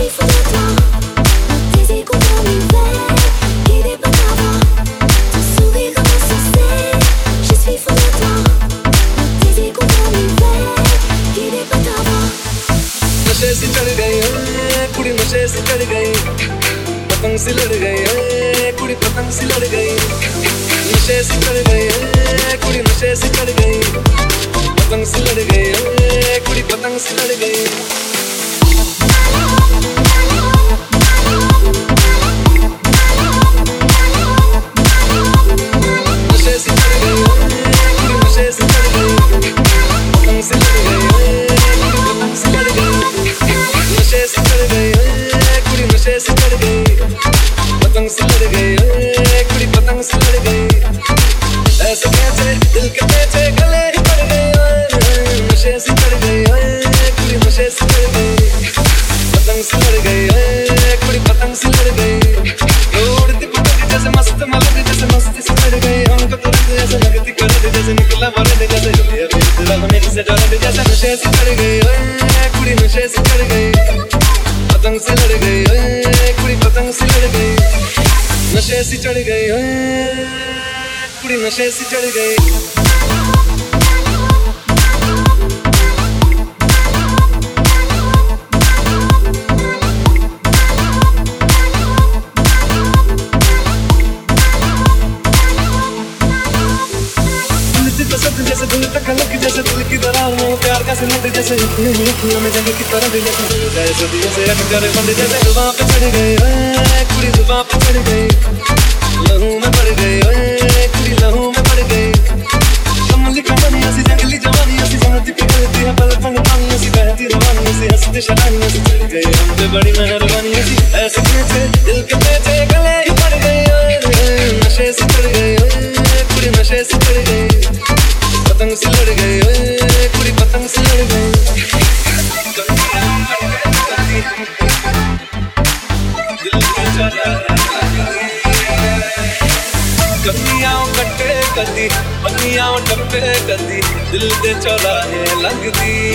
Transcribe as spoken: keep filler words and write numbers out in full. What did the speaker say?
suis folle de toi. Tes écouteurs m'hiver, guidés par ta voix. Ton sourire insensé, je suis folle de toi. Tes écouteurs m'hiver, guidés par ta voix. नशे से चढ़ गई है कुड़ी नशे से चढ़ गई पतंग से लड़ गई है कुड़ी पतंग से लड़ गई नशे से चढ़ गई है कुड़ी नशे से चढ़ गई पतंग से लड़ गई है कुड़ी पतंग से लड़ गई नशे से चढ़ गई है कुड़ी नशे से चढ़ गई पतंग से लड़ गई है कुड़ी पतंग से लड़ गई नशे से चढ़ गई है कुड़ी नशे से चढ़ गई पतंग से लड़ गई है कुड़ी पतंग से लड़ गई ऐसे कैसे दिल के पेचे गले ही पड़ गई नशे से चढ़ गई है कुड़ी नशे से चढ़ गई पतंग से लड़ गई है कुड़ी पतंग से लड़ गई उड़ती पतंग जैसे मस्त मलक जैसे मस्ती से चढ़ गई हमको तुरंत जैसे लगती करंट जैसे निकला मरद जैसे दिल होने से डरत जैसे नशे से चढ़ गई है कुड़ी नशे से चढ़ गई पतंग से लड़ गई है कुड़ी पतंग से लड़ गई नशे से चढ़ गई है कुड़ी नशे से चढ़ गई जैसे दिल तक लग जैसे दिल की दरार में प्यार का सिमट जैसे अखियों में जगह की तरह दिल जैसे दिल से अटकर बंद जैसे जुबान पे चढ़ गई ओए कुड़ी जुबान पे चढ़ गई लहू में पड़ गई ओए कुड़ी लहू में पड़ गई कमली कमनी ऐसी जंगली जवानी ऐसी जन्नती पिघलती है पल पल पानी ऐसी बहती रवानी ऐसी हंसती शरानी ऐसी चढ़ गई हम पे बड़ी मेहरबानी ऐसी ऐसे कैसे दिल के पेचे गले ही पड़ गई नशे से चढ़ गई ओए कुड़ी नशे से चढ़ गई पतंग से लड़ गई ओए कुड़ी पतंग से लड़ गई कन्नियां कट्टे कदी पन्नियां डब्बे कदी दिल दे चौराहे लगदी